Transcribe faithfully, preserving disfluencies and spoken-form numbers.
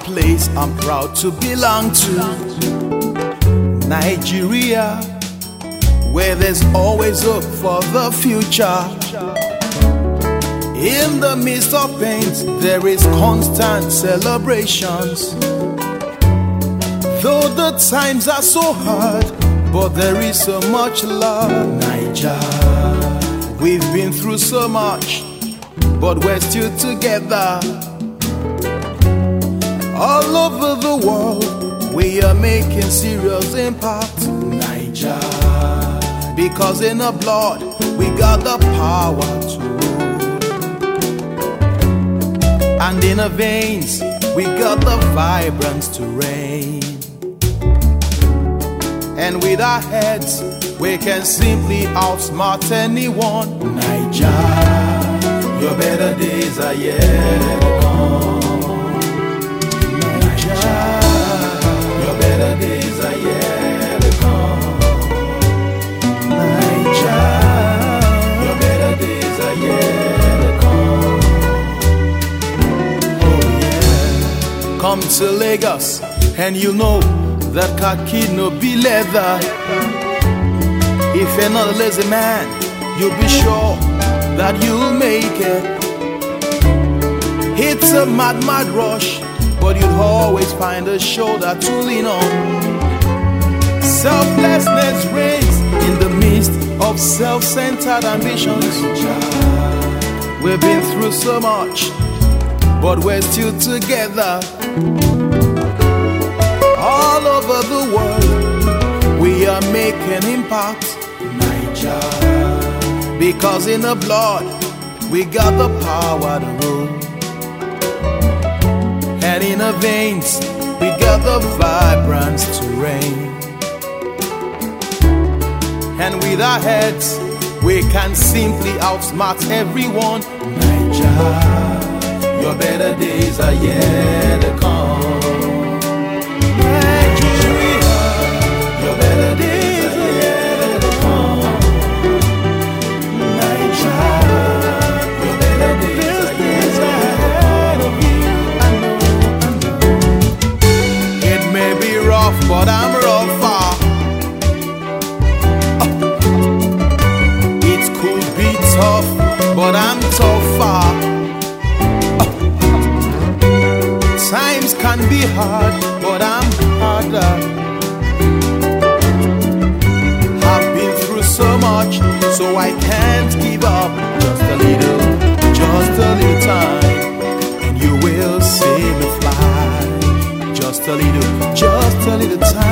place I'm proud to belong to. Nigeria, where there's always hope for the future. In the midst of pains, there is constant celebrations. Though the times are so hard, but there is so much love. Niger, we've been through so much, but we're still together. All over the world, we are making serious impact. Niger, because in the blood, we got the power to rule. And in our veins, we got the vibrance to reign. And with our heads, we can simply outsmart anyone. Niger, your better days are yet to come. Niger, your better days are yet to come. Niger, your better days are yet to come. Oh yeah. Come to Lagos and you know that khaki no be leather. If you're not a lazy man, you'll be sure that you'll make it. It's a mad, mad rush, but you'll always find a shoulder to lean on. Selflessness reigns in the midst of self-centered ambitions. We've been through so much, but we're still together. All over the world, we are making impact. Niger, because in the blood, we got the power to rule. And in our veins, we got the vibrance to reign. And with our heads, we can simply outsmart everyone. Niger, your better days are yet to come. But I'm rougher. Oh. It could be tough, but I'm tougher. Oh. Times can be hard, but I'm harder. I've been through so much, so I can't give up. Just a little, just a little time, and you will see me fly. Just a little, just a little time.